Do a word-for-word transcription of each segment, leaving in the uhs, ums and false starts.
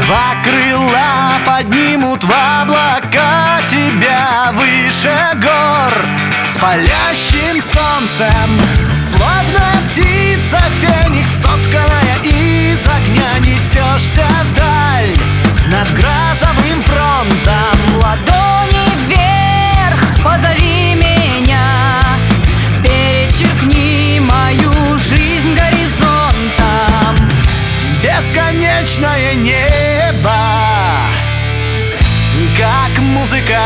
Два крыла поднимут в облака тебя выше гор. С палящим солнцем, словно птица феникс, сотканная из огня, несешься вдаль над грозовым фронтом. Ладони вверх, позови меня, перечеркни мою жизнь горизонтом. Бесконечное небо, как музыка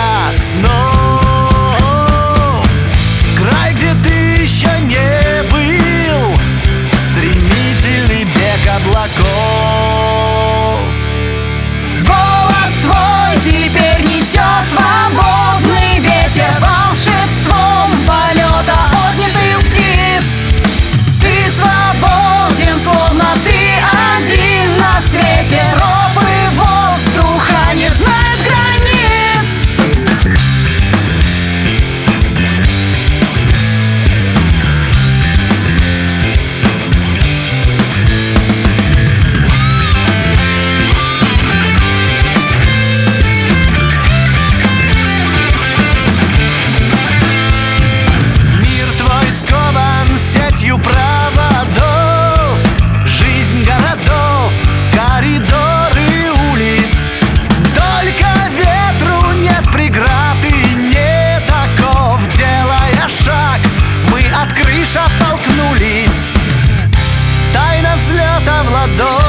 снов. Край, где ты еще не был, стремительный бег облаков. Голос твой теперь несет свободный ветер, волшебством полета отнятых птиц. Ты свободен, словно ты один на свете. Ропы воздуха не знают границ. Мир твой скован сетью проводов, жизнь городов, коридоры улиц. Только ветру нет преград и не таков. Делая шаг, мы от крыш оттолкнулись. Тайна взлета в ладонь.